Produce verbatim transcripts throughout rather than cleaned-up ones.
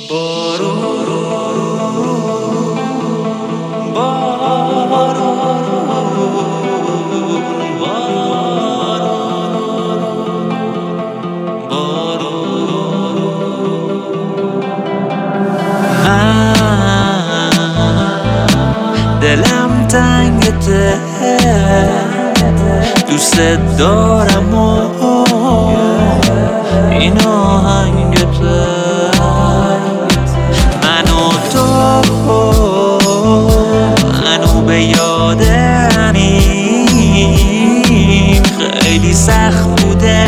دلم تنگته دوست دارم و این آهنگته من و تو هنو به یادمیم خیلی سخت بوده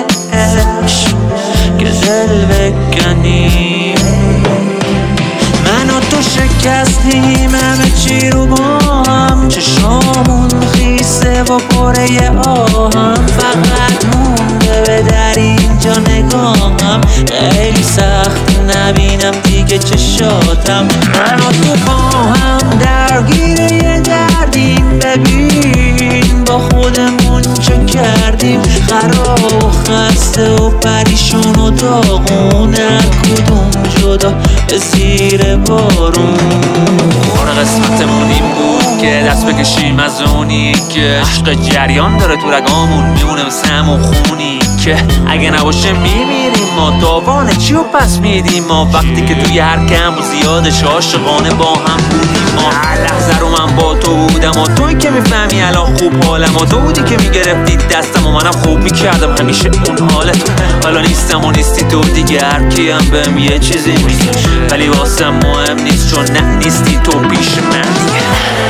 که دل بکنیم من و تو شکستیم همه چی رو با هم چشامون خیسه و پره آهم فقط مونده به در اینجا نگاهم خیلی سخت نبینم دیگه چشاتم من و تو با هم درگیر یه دردیم ببین با خودمون چه کردیم خراب و خسته و پریشون و داغون کدوم جدا به زیر بارون اون قسمتمون این بود که دست بکشیم از اونی که عشق جریان داره تو رگامون میمونه مثل همون خونی که اگه نباشه میمیریم ما داوانه چی و پس میدیم ما وقتی که توی هر کم و زیادش عاشقانه با هم بودیم ما هر لحظه رو من با تو بودم و توی که میفهمی الان خوب حالم و تو بودی که میگرفتی دستم و منم خوب میکردم همیشه اون حالت حالا نیستم و نیستی تو دیگه هر کیم بهم یه چیزی میگه ولی واسم مهم نیست چون نه نیستی تو پیش من دیگه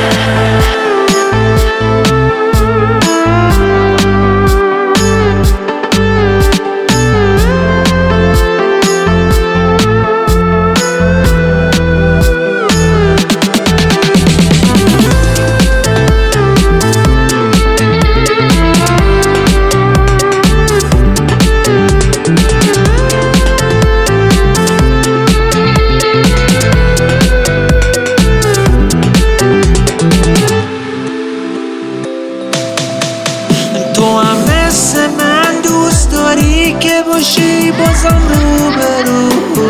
تو هم مثل من دوست داری که باشی بازم رو برو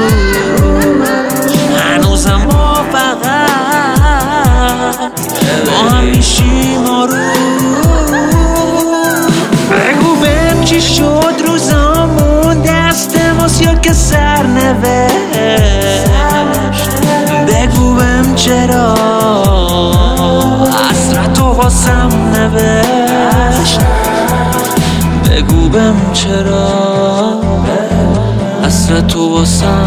هنوزم ما فقط با هم میشیم آروم بگو بهم چی شد روزامون دست ماست یا که سرنوشت بگو بهم چرا حسرت و واسم نوشت بگو بهم چرا حسرت و واسم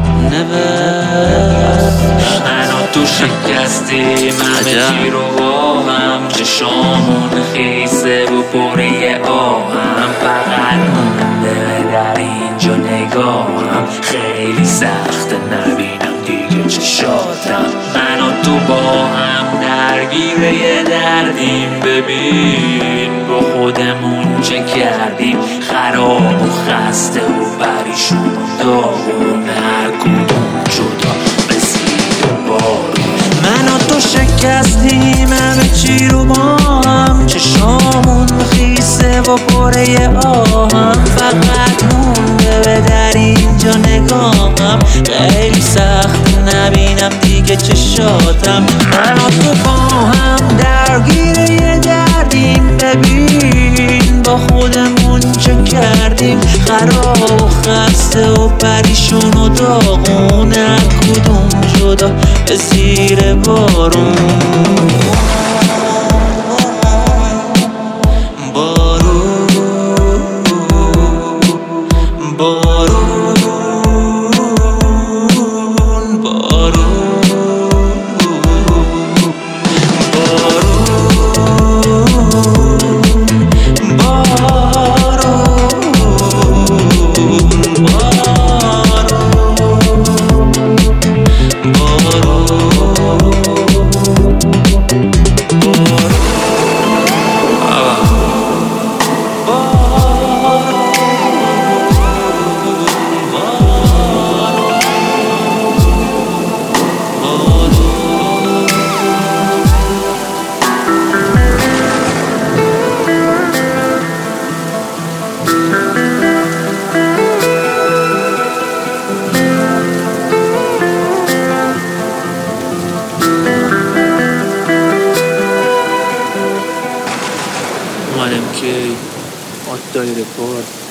نوشت من و تو شکستیم همه چی رو با هم چشامون خیسه و پره آهم فقط مونده در اینجا نگاهم خیلی سخت نبینم دیگه چشاتم من و تو با هم درگیر یه دردیم ببین با خودمون چه کردیم خراب و خسته و پریشون و داغون هر کدوم جدا به زیر بارون من و تو شکستیم همه چی رو با هم چشامون خیسه و پره آهم فقط مونده به در اینجا نگاهم خیلی سخت نبینم دیگه چشاتم من و تو با هم درگیر یه دردیم ببین با خودمون چه کردیم خراب و خسته و پریشون و داغون کدوم جدا به زیر بارون بارون بارون بارون منم کی آت دایره کار